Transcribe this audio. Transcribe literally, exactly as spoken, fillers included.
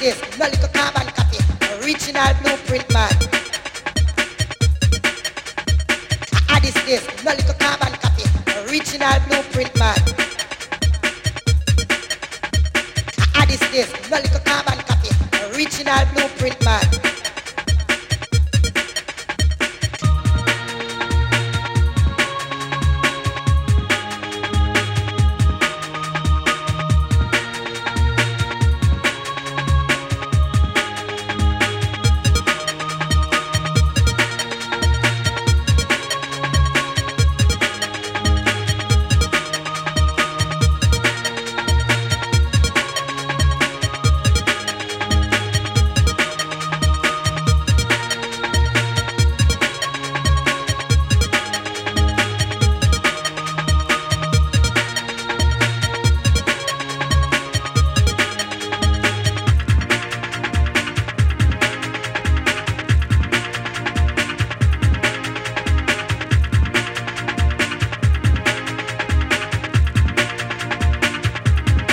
this, no little carbon copy. Original blueprint man. I this this, no little carbon copy. Original blueprint man. I this this, no little carbon copy. Original blueprint man.